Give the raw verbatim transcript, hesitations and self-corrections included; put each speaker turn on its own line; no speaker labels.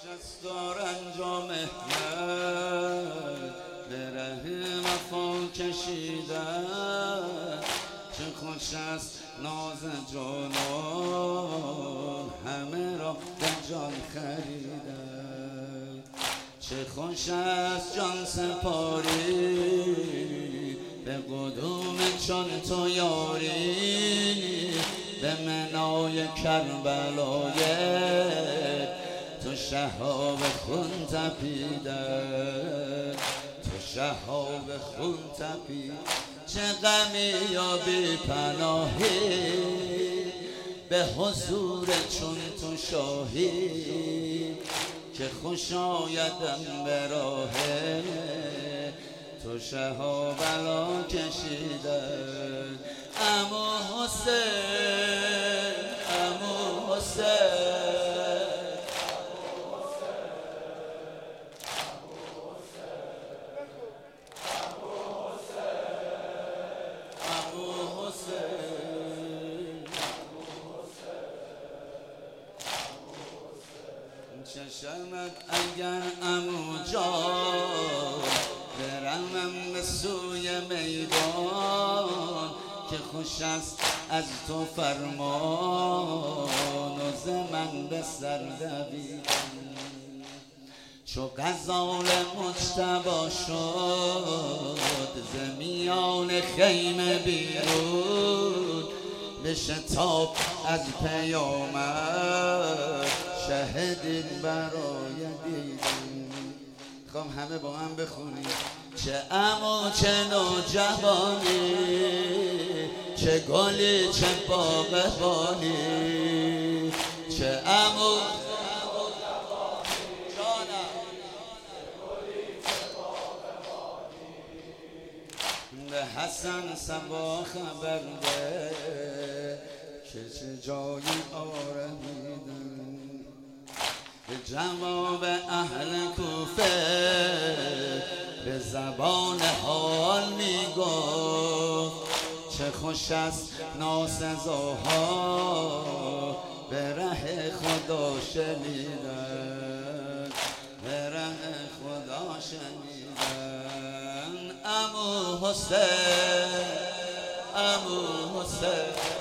است و رنج و مهنت به ره وفا کشیدن، چه خوش است ناز جانان همه را به جان خریدن، چه خوش است جان سپاری به قدوم چون تو یاری، به منای کربلای تو شهاب خون تپیدن، تو شهاب خون تپیدن. چه غمی یا بی پناهی به حضور چون تو شاهی، که خوش آیدم به راه تو شهابلا کشیدن. عمو حسین عمو حسین عمو حسین چشمت اگر عمو جان برمم به سوی میدان، که خوش است از تو فرمان و ز من به سر دویدن. چو غزال مجتبی شد ز میان خیمه بیرون، بشتاب از پیامد شهدی برای دیدن. خواهم همه با هم بخونیم. چه عمو چه نوجوانی، چه گلی چه باغبانی، چه عمو به حسن صبا خبر ده که چه جایی آرمیدن. به جواب اهل کوفه به زبان حال میگفت، چه خوش است ناسزاها به ره خدا شنیدن، به ره خدا شنیدن. عمو حسین عمو حسین